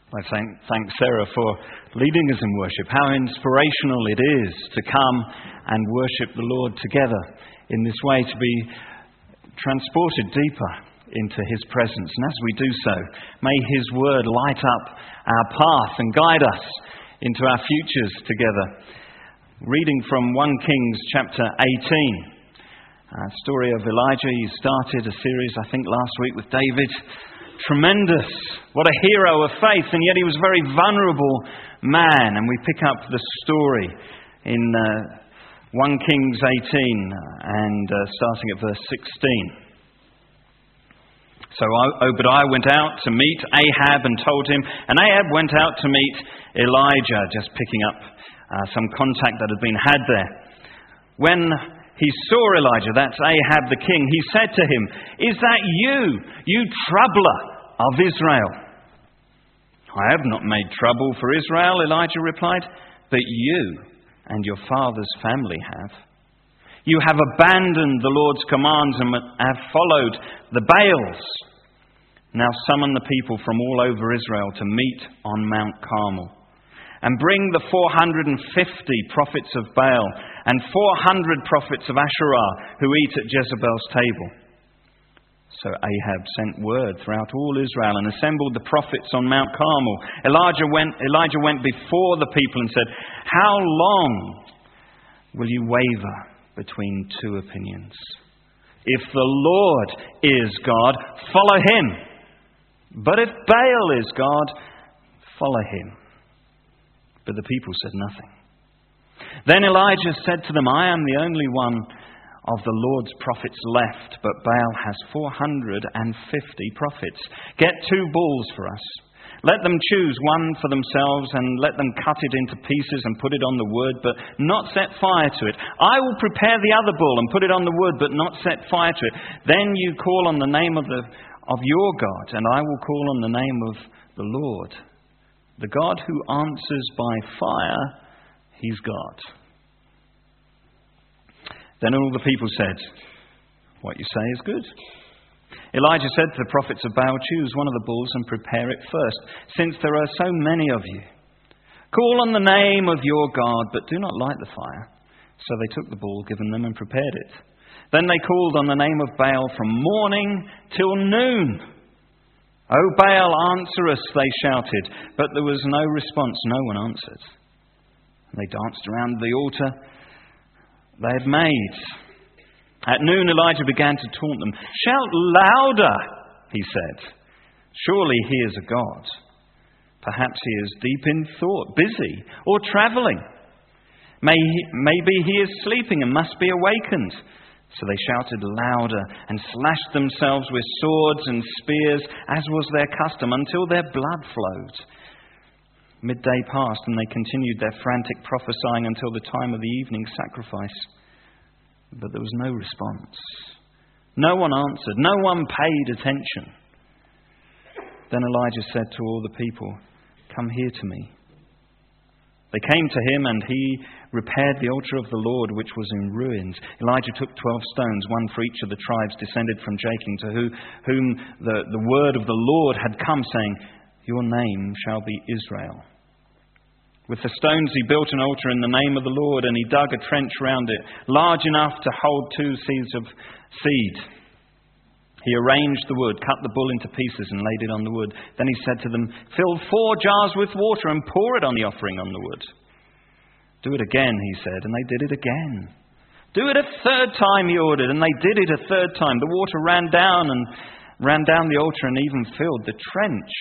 I thank Sarah for leading us in worship. How inspirational it is to come and worship the Lord together in this way, to be transported deeper into His presence. And as we do so, may His word light up our path and guide us into our futures together. Reading from 1 Kings chapter 18. Story of Elijah. He started a series, I think, last week with David. Tremendous. What a hero of faith, and yet he was a very vulnerable man. And we pick up the story in 1 Kings 18 and starting at verse 16. So Obadiah went out to meet Ahab and told him, and Ahab went out to meet Elijah, just picking up some contact that had been had there. When he saw Elijah, that's Ahab the king, he said to him, "Is that you troubler of Israel?" "I have not made trouble for Israel," Elijah replied, "but you and your father's family have. You have abandoned the Lord's commands and have followed the Baals. Now summon the people from all over Israel to meet on Mount Carmel. And bring the 450 prophets of Baal and 400 prophets of Asherah who eat at Jezebel's table." So Ahab sent word throughout all Israel and assembled the prophets on Mount Carmel. Elijah went before the people and said, "How long will you waver between two opinions? If the Lord is God, follow Him. But if Baal is God, follow him." But the people said nothing. Then Elijah said to them, "I am the only one of the Lord's prophets left, but Baal has 450 prophets. Get 2 bulls for us. Let them choose one for themselves and let them cut it into pieces and put it on the wood, but not set fire to it. I will prepare the other bull and put it on the wood, but not set fire to it. Then you call on the name of your God, and I will call on the name of the Lord. The God who answers by fire, He's God." Then all the people said, "What you say is good." Elijah said to the prophets of Baal, "Choose one of the bulls and prepare it first, since there are so many of you. Call on the name of your God, but do not light the fire." So they took the bull given them and prepared it. Then they called on the name of Baal from morning till noon. "O Baal, answer us," they shouted. But there was no response. No one answered. They danced around the altar they had made. At noon, Elijah began to taunt them. "Shout louder," he said. "Surely he is a god. Perhaps he is deep in thought, busy, or traveling. Maybe he is sleeping and must be awakened." So they shouted louder and slashed themselves with swords and spears, as was their custom, until their blood flowed. Midday passed, and they continued their frantic prophesying until the time of the evening sacrifice. But there was no response. No one answered. No one paid attention. Then Elijah said to all the people, "Come here to me." They came to him, and he repaired the altar of the Lord, which was in ruins. Elijah took 12 stones, one for each of the tribes descended from Jacob, to whom the word of the Lord had come, saying, "Your name shall be Israel." With the stones he built an altar in the name of the Lord, and he dug a trench round it, large enough to hold 2 seahs of seed. He arranged the wood, cut the bull into pieces, and laid it on the wood. Then he said to them, "Fill 4 jars with water and pour it on the offering on the wood." "Do it again," he said, and they did it again. "Do it a 3rd time," he ordered, and they did it a 3rd time. The water ran down the altar and even filled the trench.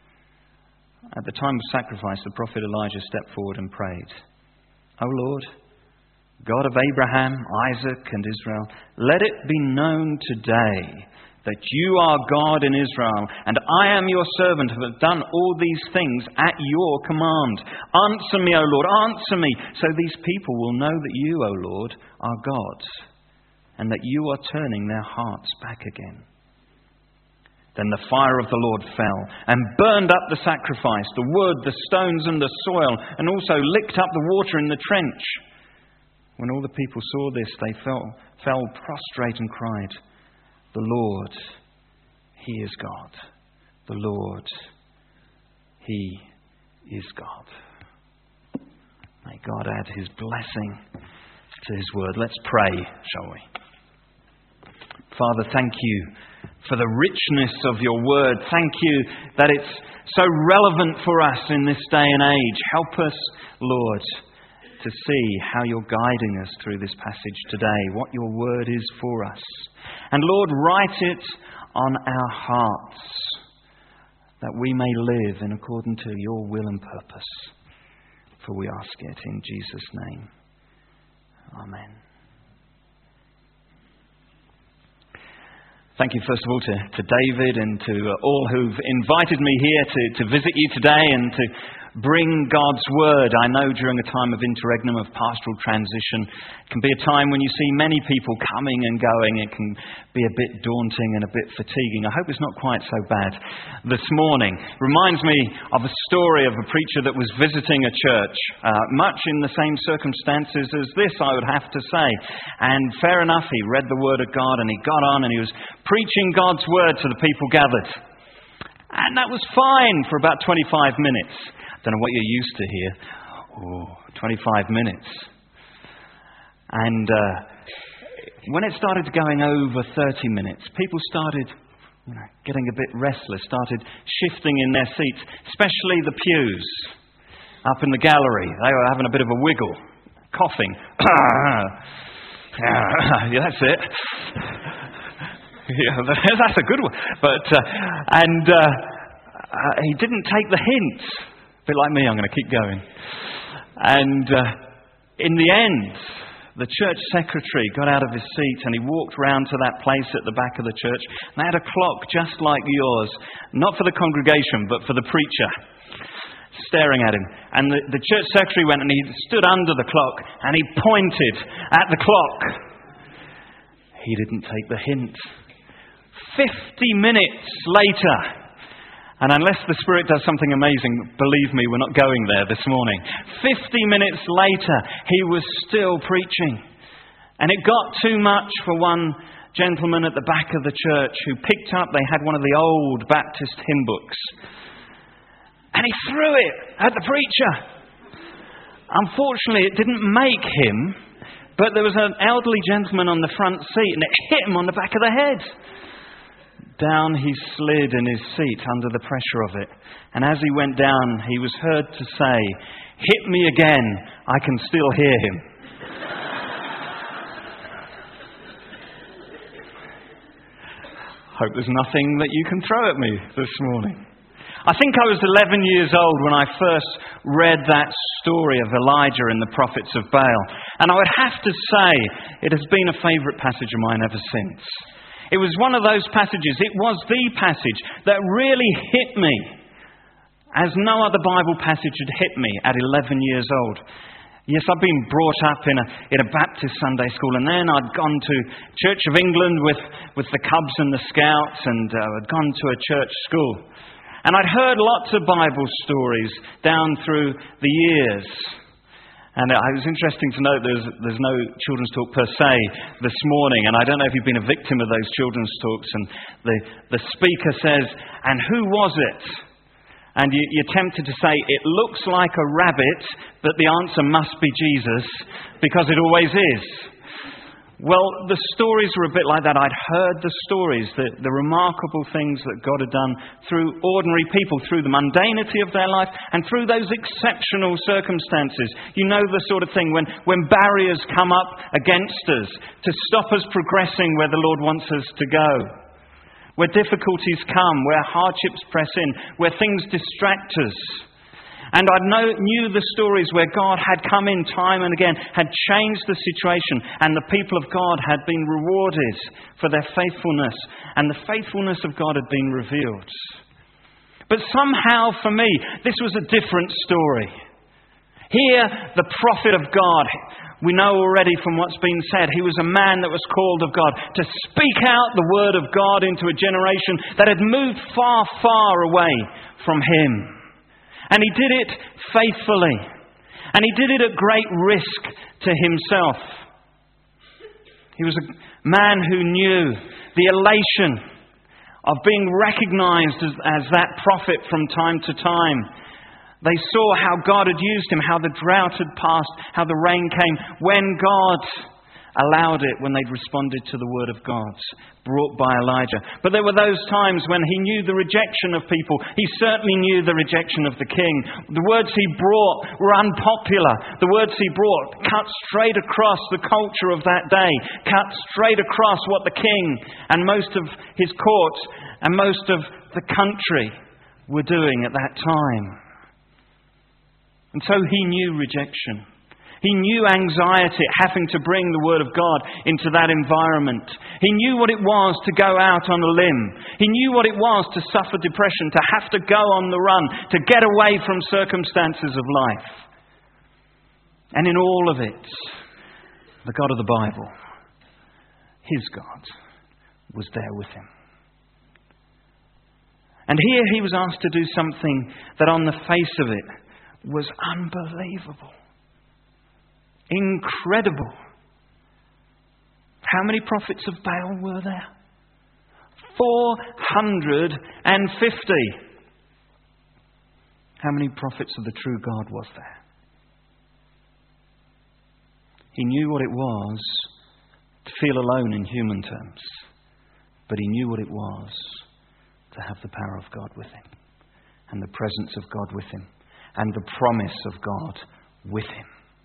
At the time of sacrifice, the prophet Elijah stepped forward and prayed, "O Lord, God of Abraham, Isaac, and Israel, let it be known today that you are God in Israel, and I am your servant who have done all these things at your command. Answer me, O Lord, answer me, so these people will know that you, O Lord, are God, and that you are turning their hearts back again." Then the fire of the Lord fell and burned up the sacrifice, the wood, the stones, and the soil, and also licked up the water in the trench. When all the people saw this, they fell prostrate and cried, "The Lord, He is God. The Lord, He is God. May God add His blessing to His word. Let's pray, shall we? Father, thank you for the richness of your word. Thank you that it's so relevant for us in this day and age. Help us, Lord, to see how you're guiding us through this passage today, what your word is for us. And Lord, write it on our hearts that we may live in accordance to your will and purpose. For we ask it in Jesus' name. Amen. Thank you, first of all, to David and to all who've invited me here to visit you today and to bring God's word. I know during a time of interregnum, of pastoral transition, it can be a time when you see many people coming and going. It can be a bit daunting and a bit fatiguing. I hope it's not quite so bad this morning. Reminds me of a story of a preacher that was visiting a church, much in the same circumstances as this, I would have to say. And fair enough, he read the word of God and he got on and he was preaching God's word to the people gathered. And that was fine for about 25 minutes. I don't know what you're used to here. 25 minutes. And when it started going over 30 minutes, people started getting a bit restless, started shifting in their seats, especially the pews up in the gallery. They were having a bit of a wiggle, coughing. Yeah, that's it. Yeah, that's a good one. But he didn't take the hint. A bit like me, I'm going to keep going. And in the end, the church secretary got out of his seat and he walked round to that place at the back of the church. And they had a clock just like yours, not for the congregation, but for the preacher, staring at him. And the church secretary went and he stood under the clock and he pointed at the clock. He didn't take the hint. 50 minutes later, and unless the Spirit does something amazing, believe me, we're not going there this morning. 50 minutes later, he was still preaching. And it got too much for one gentleman at the back of the church who picked up, they had one of the old Baptist hymn books. And he threw it at the preacher. Unfortunately, it didn't make him, but there was an elderly gentleman on the front seat and it hit him on the back of the head. Down he slid in his seat under the pressure of it. And as he went down, he was heard to say, "Hit me again, I can still hear him." Hope there's nothing that you can throw at me this morning. I think I was 11 years old when I first read that story of Elijah and the prophets of Baal. And I would have to say, it has been a favourite passage of mine ever since. It was one of those passages, it was the passage that really hit me as no other Bible passage had hit me at 11 years old. Yes, I'd been brought up in a Baptist Sunday school, and then I'd gone to Church of England with the Cubs and the Scouts, and I'd gone to a church school. And I'd heard lots of Bible stories down through the years. And it was interesting to note there's no children's talk per se this morning. And I don't know if you've been a victim of those children's talks. And the speaker says, "And who was it?" And you're tempted to say, "It looks like a rabbit, but the answer must be Jesus, because it always is." Well, the stories were a bit like that. I'd heard the stories, the remarkable things that God had done through ordinary people, through the mundanity of their life, and through those exceptional circumstances. You know the sort of thing when barriers come up against us to stop us progressing where the Lord wants us to go. Where difficulties come, where hardships press in, where things distract us. And I knew the stories where God had come in time and again, had changed the situation, and the people of God had been rewarded for their faithfulness, and the faithfulness of God had been revealed. But somehow, for me, this was a different story. Here, the prophet of God, we know already from what's been said, he was a man that was called of God to speak out the word of God into a generation that had moved far, far away from him. And he did it faithfully. And he did it at great risk to himself. He was a man who knew the elation of being recognized as that prophet from time to time. They saw how God had used him, how the drought had passed, how the rain came, when God allowed it, when they'd responded to the word of God brought by Elijah. But there were those times when he knew the rejection of people. He certainly knew the rejection of the king. The words he brought were unpopular. The words he brought cut straight across the culture of that day, cut straight across what the king and most of his court and most of the country were doing at that time. And so he knew rejection. He knew anxiety at having to bring the Word of God into that environment. He knew what it was to go out on a limb. He knew what it was to suffer depression, to have to go on the run, to get away from circumstances of life. And in all of it, the God of the Bible, his God, was there with him. And here he was asked to do something that on the face of it was unbelievable. Incredible. How many prophets of Baal were there? 450. How many prophets of the true God was there? He knew what it was to feel alone in human terms, but he knew what it was to have the power of God with him, and the presence of God with him, and the promise of God with him.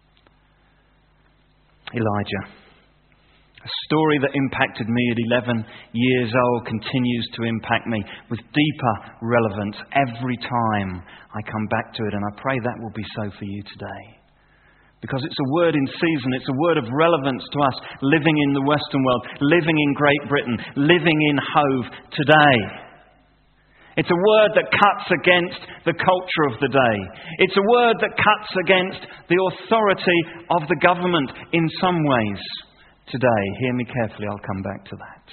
Elijah. A story that impacted me at 11 years old continues to impact me with deeper relevance every time I come back to it. And I pray that will be so for you today. Because it's a word in season, it's a word of relevance to us living in the Western world, living in Great Britain, living in Hove today. It's a word that cuts against the culture of the day. It's a word that cuts against the authority of the government in some ways today. Hear me carefully, I'll come back to that.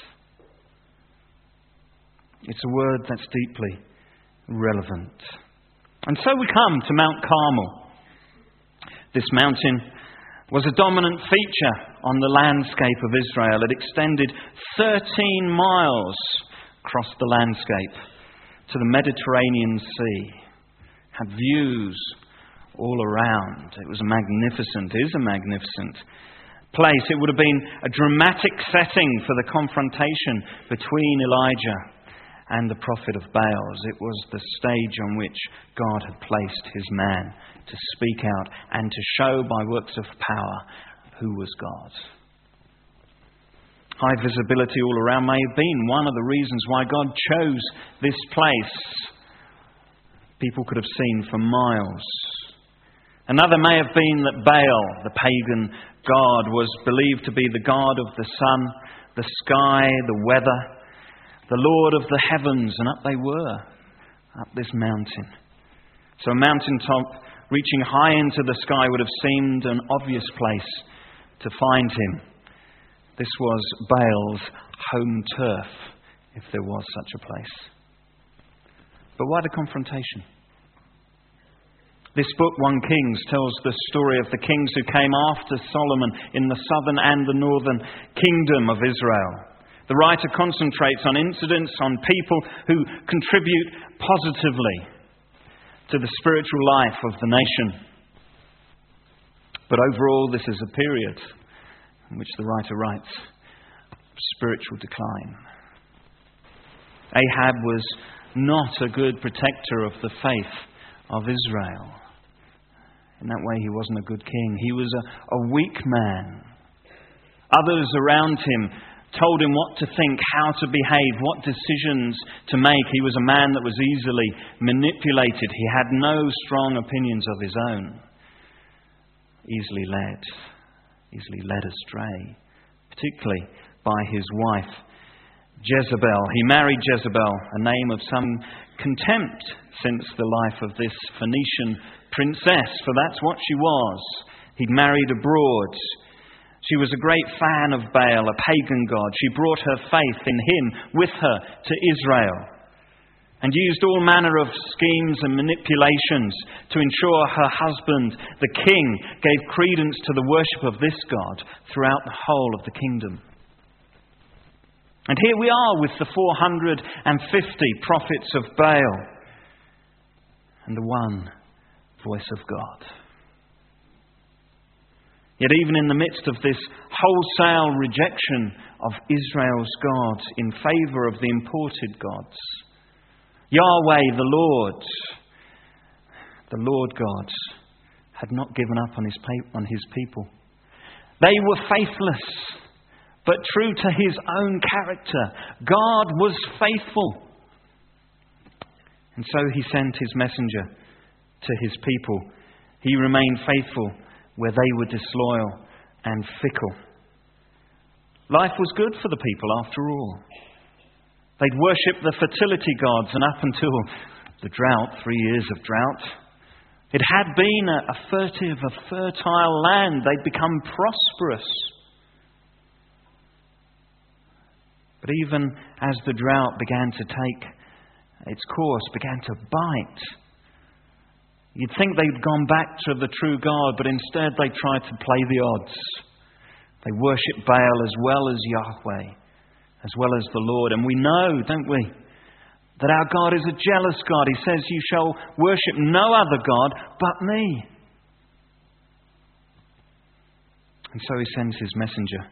It's a word that's deeply relevant. And so we come to Mount Carmel. This mountain was a dominant feature on the landscape of Israel. It extended 13 miles across the landscape to the Mediterranean Sea, had views all around. It was a magnificent place. It would have been a dramatic setting for the confrontation between Elijah and the prophet of Baal. It was the stage on which God had placed his man to speak out and to show by works of power who was God. High visibility all around may have been one of the reasons why God chose this place. People could have seen for miles. Another may have been that Baal, the pagan god, was believed to be the god of the sun, the sky, the weather, the Lord of the heavens, and up they were, up this mountain. So a mountaintop reaching high into the sky would have seemed an obvious place to find him. This was Baal's home turf, if there was such a place. But why the confrontation? This book, 1 Kings, tells the story of the kings who came after Solomon in the southern and the northern kingdom of Israel. The writer concentrates on incidents, on people who contribute positively to the spiritual life of the nation. But overall, this is a period in which the writer writes spiritual decline. Ahab was not a good protector of the faith of Israel. In that way, he wasn't a good king. He was a weak man. Others around him told him what to think, how to behave, what decisions to make. He was a man that was easily manipulated. He had no strong opinions of his own. Easily led astray, particularly by his wife Jezebel. He married Jezebel, a name of some contempt since the life of this Phoenician princess, for that's what she was. He'd married abroad. She was a great fan of Baal, a pagan god. She brought her faith in him with her to Israel and used all manner of schemes and manipulations to ensure her husband, the king, gave credence to the worship of this god throughout the whole of the kingdom. And here we are with the 450 prophets of Baal and the one voice of God. Yet even in the midst of this wholesale rejection of Israel's God in favour of the imported gods, Yahweh, the Lord God, had not given up on his people. They were faithless, but true to his own character. God was faithful. And so he sent his messenger to his people. He remained faithful where they were disloyal and fickle. Life was good for the people after all. They'd worshipped the fertility gods, and up until the drought, 3 years of drought, it had been a fertile land. They'd become prosperous. But even as the drought began to take its course, began to bite, you'd think they'd gone back to the true God, but instead they tried to play the odds. They worshipped Baal as well as Yahweh, as well as the Lord. And we know, don't we, that our God is a jealous God. He says, "You shall worship no other God but me." And so he sends his messenger.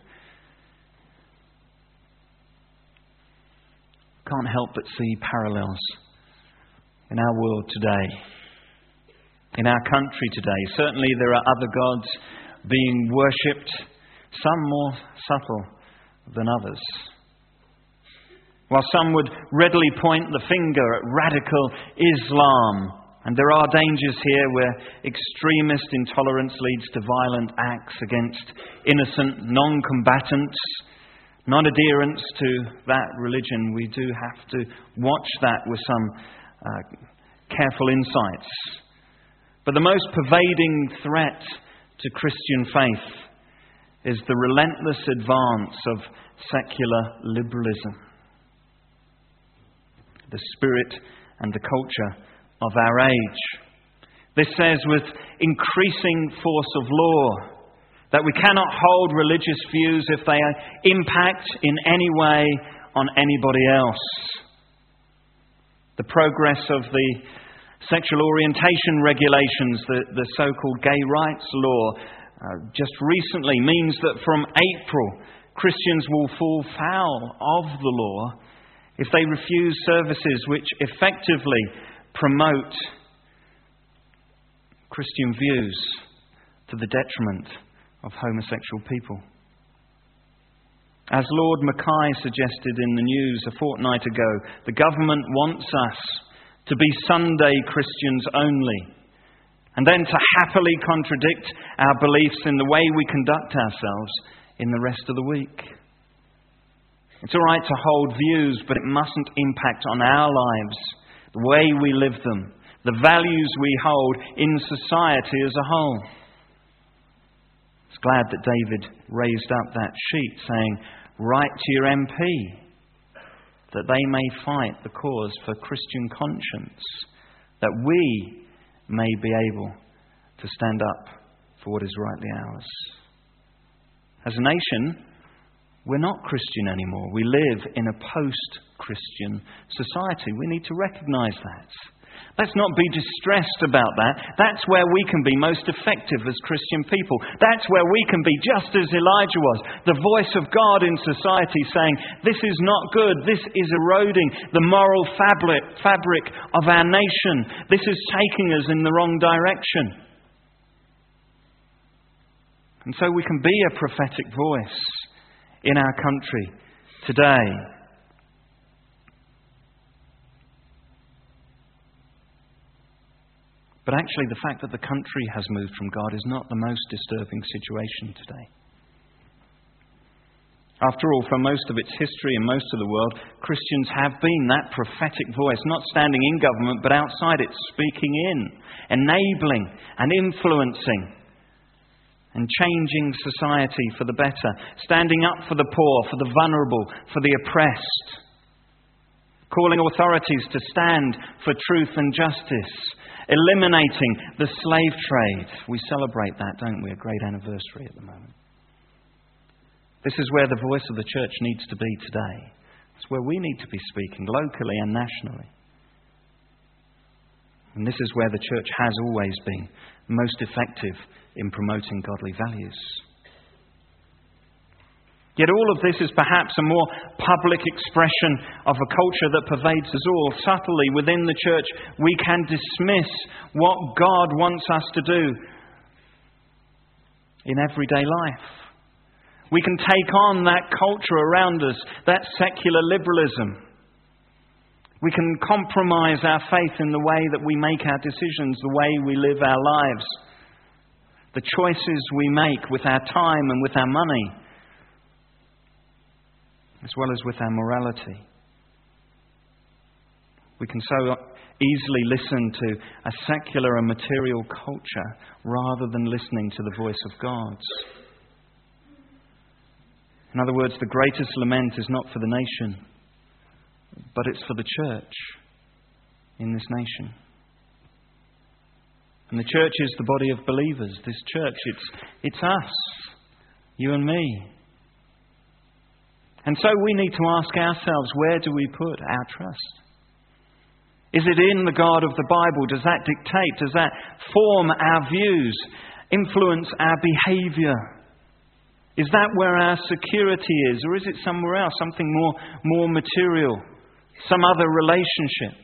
Can't help but see parallels in our world today, in our country today. Certainly there are other gods being worshipped, some more subtle than others. While some would readily point the finger at radical Islam, and there are dangers here where extremist intolerance leads to violent acts against innocent non-combatants, non-adherents to that religion, we do have to watch that with some careful insights. But the most pervading threat to Christian faith is the relentless advance of secular liberalism, the spirit and the culture of our age. This says with increasing force of law that we cannot hold religious views if they impact in any way on anybody else. The progress of the sexual orientation regulations, the so-called gay rights law, just recently means that from April, Christians will fall foul of the law if they refuse services which effectively promote Christian views to the detriment of homosexual people. As Lord Mackay suggested in the news a fortnight ago, the government wants us to be Sunday Christians only, and then to happily contradict our beliefs in the way we conduct ourselves in the rest of the week. It's all right to hold views, but it mustn't impact on our lives, the way we live them, the values we hold in society as a whole. I was glad that David raised up that sheet saying, "Write to your MP that they may fight the cause for Christian conscience, that we may be able to stand up for what is rightly ours." As a nation, we're not Christian anymore. We live in a post-Christian society. We need to recognise that. Let's not be distressed about that. That's where we can be most effective as Christian people. That's where we can be just as Elijah was, the voice of God in society saying, this is not good, this is eroding the moral fabric of our nation. This is taking us in the wrong direction. And so we can be a prophetic voice in our country today. But actually, the fact that the country has moved from God is not the most disturbing situation today. After all, for most of its history and most of the world, Christians have been that prophetic voice, not standing in government, but outside it, speaking in, enabling and influencing and changing society for the better, standing up for the poor, for the vulnerable, for the oppressed, calling authorities to stand for truth and justice, eliminating the slave trade. We celebrate that, don't we? A great anniversary at the moment. This is where the voice of the church needs to be today. It's where we need to be speaking, locally and nationally. And this is where the church has always been most effective in promoting godly values. Yet all of this is perhaps a more public expression of a culture that pervades us all. Subtly within the church, we can dismiss what God wants us to do in everyday life. We can take on that culture around us, that secular liberalism. We can compromise our faith in the way that we make our decisions, the way we live our lives, the choices we make with our time and with our money, as well as with our morality. We can so easily listen to a secular and material culture rather than listening to the voice of God. In other words, the greatest lament is not for the nation, but it's for the church in this nation. And the church is the body of believers. This church, it's us, you and me. And so we need to ask ourselves, where do we put our trust? Is it in the God of the Bible? Does that dictate? Does that form our views, influence our behaviour? Is that where our security is? Or is it somewhere else, something more material, some other relationship?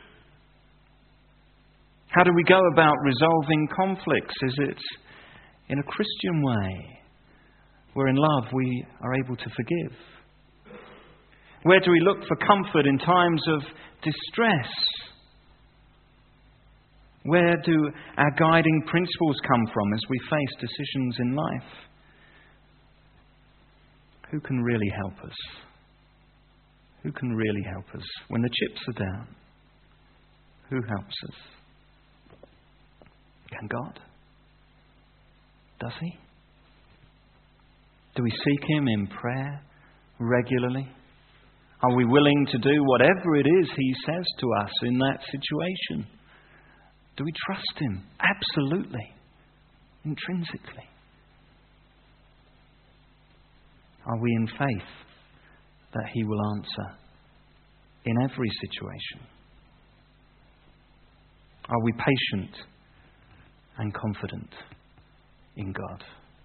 How do we go about resolving conflicts? Is it in a Christian way, where in love we are able to forgive? Where do we look for comfort in times of distress? Where do our guiding principles come from as we face decisions in life? Who can really help us? Who can really help us when the chips are down? Who helps us? Can God? Does He? Do we seek Him in prayer regularly? Are we willing to do whatever it is He says to us in that situation? Do we trust Him? Absolutely. Intrinsically. Are we in faith that He will answer in every situation? Are we patient and confident in God?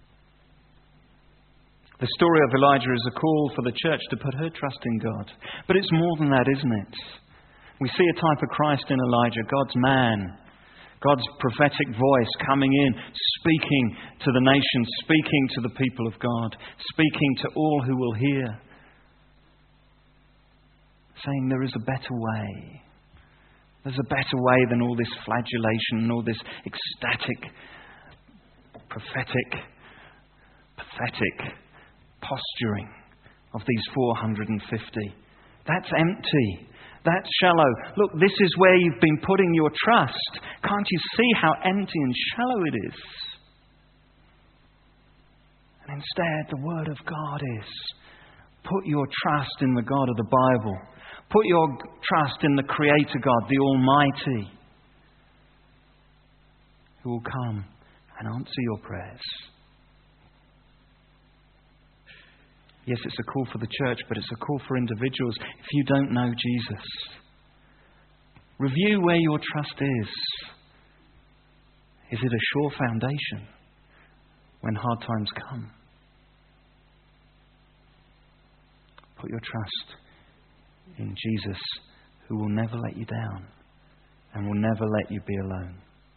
The story of Elijah is a call for the church to put her trust in God. But it's more than that, isn't it? We see a type of Christ in Elijah, God's man, God's prophetic voice coming in, speaking to the nations, speaking to the people of God, speaking to all who will hear, saying there is a better way. There's a better way than all this flagellation and all this ecstatic, prophetic, pathetic posturing of these 450. That's empty. That's shallow. Look, this is where you've been putting your trust. Can't you see how empty and shallow it is? And instead, the Word of God is, put your trust in the God of the Bible. Put your trust in the Creator God, the Almighty, who will come and answer your prayers. Yes, it's a call for the church, but it's a call for individuals. If you don't know Jesus, review where your trust is. Is it a sure foundation when hard times come? Put your trust in Jesus, who will never let you down and will never let you be alone.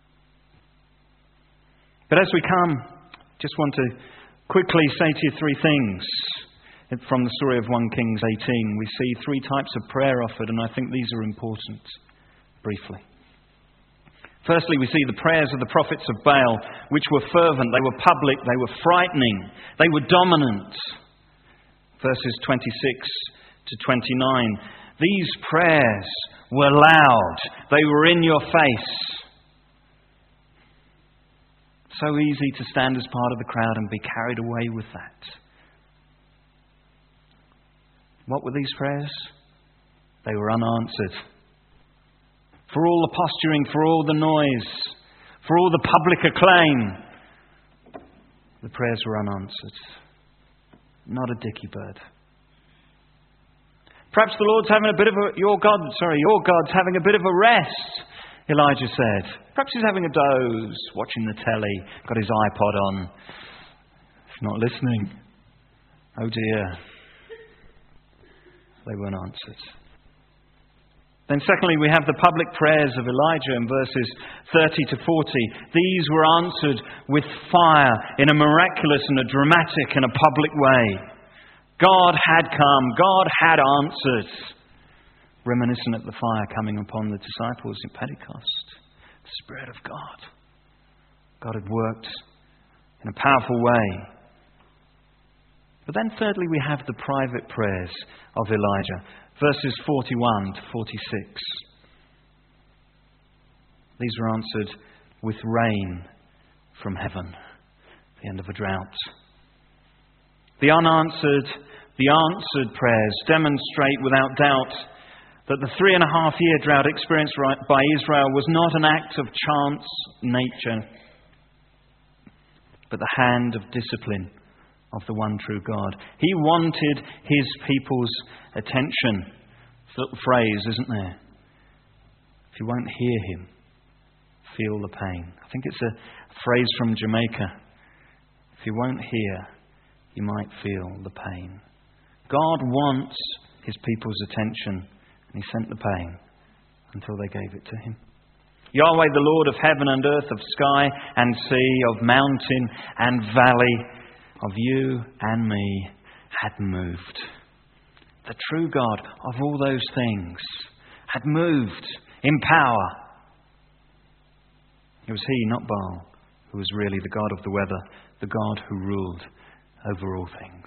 But as we come, just want to quickly say to you three things. From the story of 1 Kings 18, we see three types of prayer offered, and I think these are important, briefly. Firstly, we see the prayers of the prophets of Baal, which were fervent, they were public, they were frightening, they were dominant. Verses 26 to 29. These prayers were loud, they were in your face. So easy to stand as part of the crowd and be carried away with that. What were these prayers? They were unanswered. For all the posturing, for all the noise, for all the public acclaim, the prayers were unanswered. Not a dicky bird. Perhaps the Lord's having your God's having a bit of a rest, Elijah said. Perhaps he's having a doze, watching the telly, got his iPod on. He's not listening. Oh dear. They weren't answered. Then secondly, we have the public prayers of Elijah in verses 30 to 40. These were answered with fire in a miraculous and a dramatic and a public way. God had come. God had answered. Reminiscent of the fire coming upon the disciples in Pentecost. The Spirit of God. God had worked in a powerful way. But then thirdly, we have the private prayers of Elijah. Verses 41 to 46. These were answered with rain from heaven. The end of a drought. The answered prayers demonstrate without doubt that the 3.5-year drought experienced by Israel was not an act of chance nature, but the hand of discipline of the one true God. He wanted his people's attention. It's a little phrase, isn't there? If you won't hear him, feel the pain. I think it's a phrase from Jamaica. If you won't hear, you might feel the pain. God wants his people's attention, and he sent the pain until they gave it to him. Yahweh, the Lord of heaven and earth, of sky and sea, of mountain and valley, of you and me, had moved. The true God of all those things had moved in power. It was he, not Baal, who was really the God of the weather, the God who ruled over all things.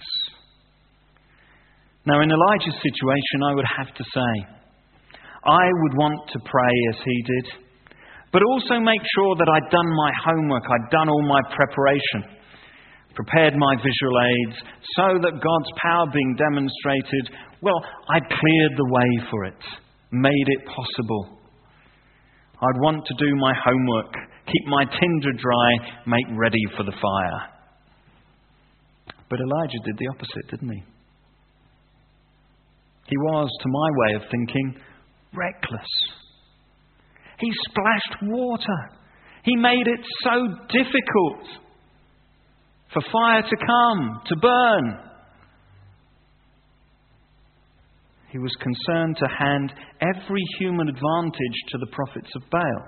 Now, in Elijah's situation, I would have to say, I would want to pray as he did, but also make sure that I'd done my homework, I'd done all my preparation, prepared my visual aids, so that God's power being demonstrated, well, I'd cleared the way for it, made it possible. I'd want to do my homework, keep my tinder dry, make ready for the fire. But Elijah did the opposite, didn't he? He was, to my way of thinking, reckless. He splashed water. He made it so difficult for fire to come, to burn. He was concerned to hand every human advantage to the prophets of Baal.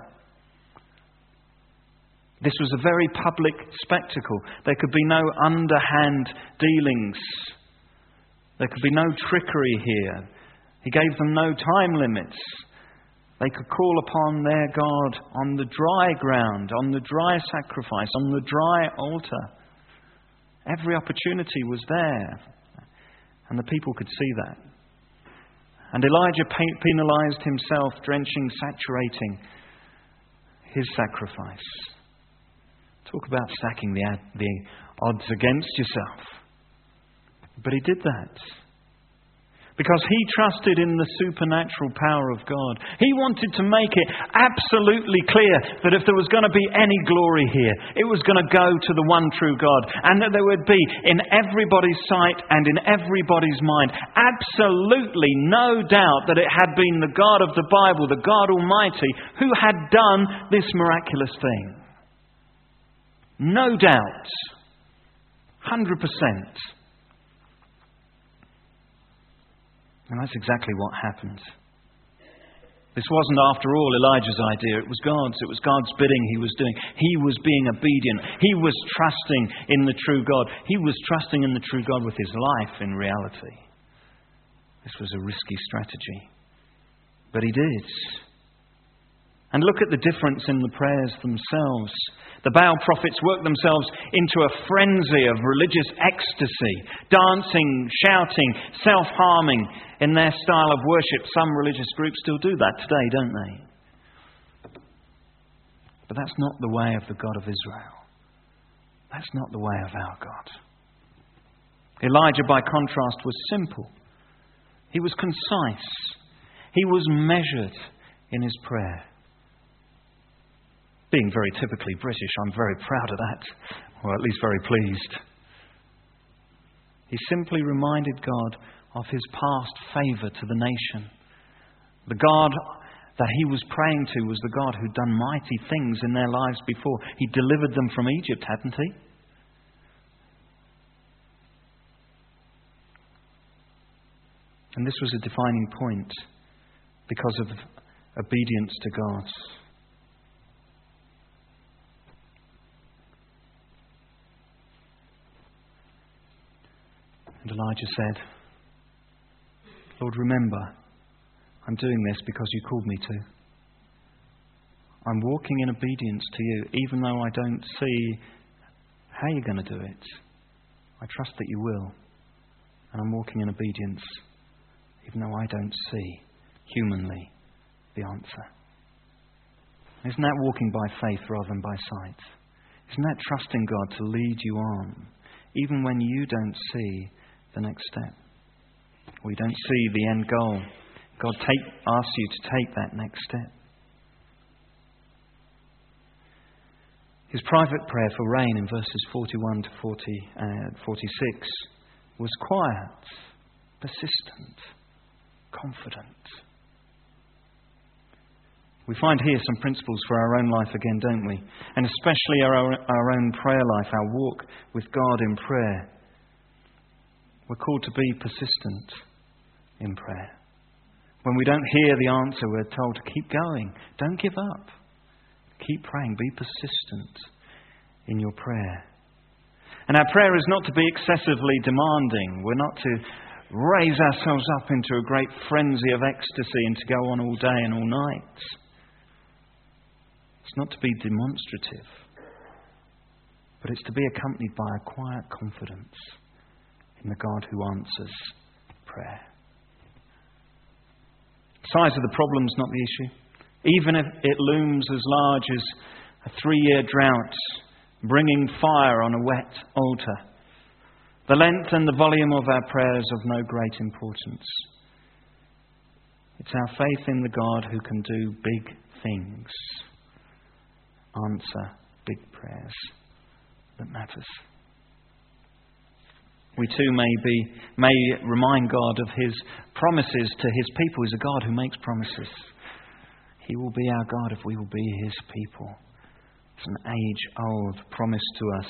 This was a very public spectacle. There could be no underhand dealings. There could be no trickery here. He gave them no time limits. They could call upon their God on the dry ground, on the dry sacrifice, on the dry altar. Every opportunity was there. And the people could see that. And Elijah penalized himself, drenching, saturating his sacrifice. Talk about stacking the odds against yourself. But he did that because he trusted in the supernatural power of God. He wanted to make it absolutely clear that if there was going to be any glory here, it was going to go to the one true God, and that there would be in everybody's sight and in everybody's mind absolutely no doubt that it had been the God of the Bible, the God Almighty, who had done this miraculous thing. No doubt. 100%. And that's exactly what happened. This wasn't, after all, Elijah's idea. It was God's. It was God's bidding he was doing. He was being obedient. He was trusting in the true God. He was trusting in the true God with his life in reality. This was a risky strategy. But he did. And look at the difference in the prayers themselves. The Baal prophets worked themselves into a frenzy of religious ecstasy, dancing, shouting, self-harming in their style of worship. Some religious groups still do that today, don't they? But that's not the way of the God of Israel. That's not the way of our God. Elijah, by contrast, was simple. He was concise. He was measured in his prayer. Being very typically British, I'm very proud of that, or at least very pleased. He simply reminded God of his past favour to the nation. The God that he was praying to was the God who'd done mighty things in their lives before. He delivered them from Egypt, hadn't he? And this was a defining point because of obedience to God. And Elijah said, Lord, remember, I'm doing this because you called me to. I'm walking in obedience to you, even though I don't see how you're going to do it. I trust that you will. And I'm walking in obedience, even though I don't see, humanly, the answer. Isn't that walking by faith rather than by sight? Isn't that trusting God to lead you on, even when you don't see the next step? Or you don't see the end goal? God asks you to take that next step. His private prayer for rain in verses 41 to 46 was quiet, persistent, confident. We find here some principles for our own life again, don't we? And especially our own prayer life, our walk with God in prayer. We're called to be persistent in prayer. When we don't hear the answer, we're told to keep going. Don't give up. Keep praying. Be persistent in your prayer. And our prayer is not to be excessively demanding. We're not to raise ourselves up into a great frenzy of ecstasy and to go on all day and all night. It's not to be demonstrative, but it's to be accompanied by a quiet confidence in the God who answers prayer. The size of the problem is not the issue. Even if it looms as large as a 3-year drought, bringing fire on a wet altar, the length and the volume of our prayers of no great importance. It's our faith in the God who can do big things, answer big prayers, that matters. We too may remind God of His promises to His people. He's a God who makes promises. He will be our God if we will be His people. It's an age-old promise to us.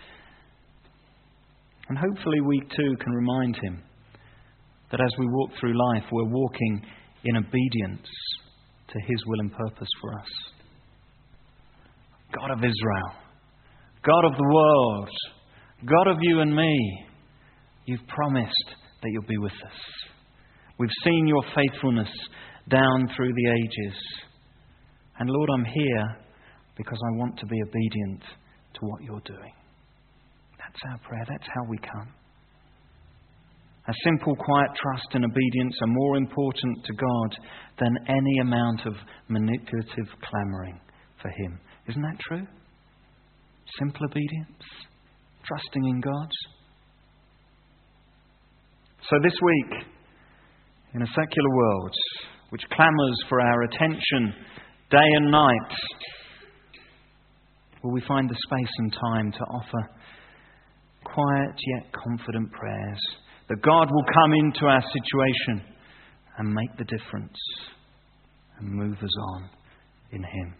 And hopefully we too can remind Him that as we walk through life, we're walking in obedience to His will and purpose for us. God of Israel, God of the world, God of you and me, you've promised that you'll be with us. We've seen your faithfulness down through the ages. And Lord, I'm here because I want to be obedient to what you're doing. That's our prayer. That's how we come. A simple, quiet trust and obedience are more important to God than any amount of manipulative clamouring for Him. Isn't that true? Simple obedience, trusting in God. So this week, in a secular world which clamours for our attention day and night, will we find the space and time to offer quiet yet confident prayers that God will come into our situation and make the difference and move us on in Him.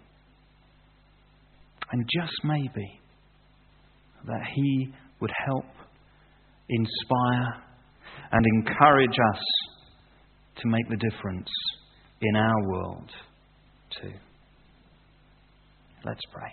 And just maybe that He would help inspire and encourage us to make the difference in our world too. Let's pray.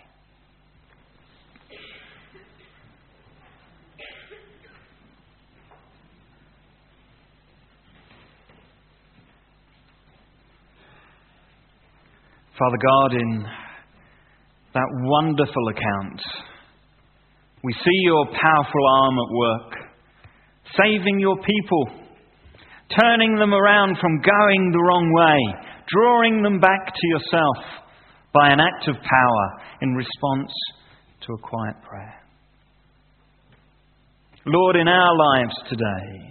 Father God, in that wonderful account, we see your powerful arm at work, saving your people, turning them around from going the wrong way, drawing them back to yourself by an act of power in response to a quiet prayer. Lord, in our lives today,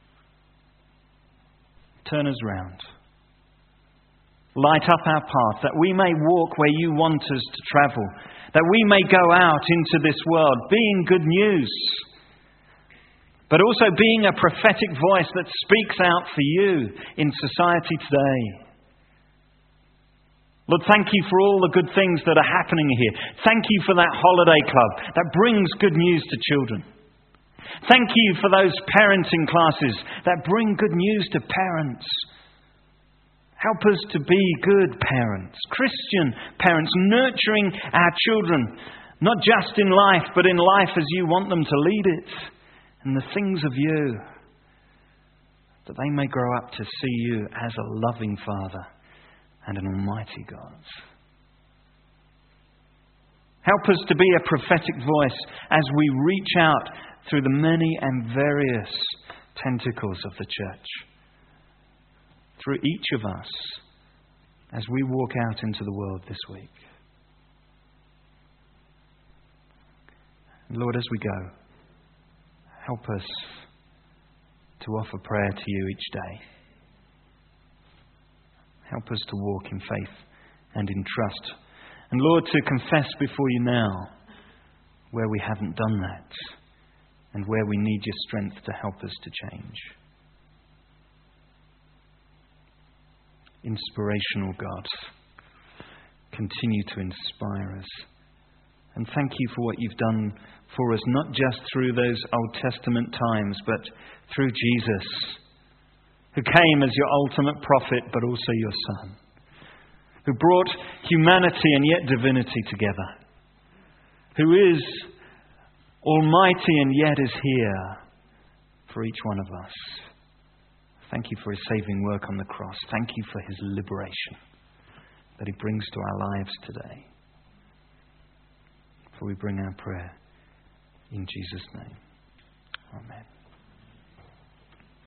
turn us round. Light up our path, that we may walk where you want us to travel, that we may go out into this world being good news, but also being a prophetic voice that speaks out for you in society today. Lord, thank you for all the good things that are happening here. Thank you for that holiday club that brings good news to children. Thank you for those parenting classes that bring good news to parents. Help us to be good parents, Christian parents, nurturing our children, not just in life, but in life as you want them to lead it, and the things of you, that they may grow up to see you as a loving Father and an almighty God. Help us to be a prophetic voice as we reach out through the many and various tentacles of the church. Through each of us as we walk out into the world this week. Lord, as we go, help us to offer prayer to you each day. Help us to walk in faith and in trust. And Lord, to confess before you now where we haven't done that and where we need your strength to help us to change. Inspirational God, continue to inspire us. And thank you for what you've done for us, not just through those Old Testament times, but through Jesus, who came as your ultimate prophet, but also your Son, who brought humanity and yet divinity together, who is almighty and yet is here for each one of us. Thank you for his saving work on the cross. Thank you for his liberation that he brings to our lives today. For we bring our prayer in Jesus' name. Amen.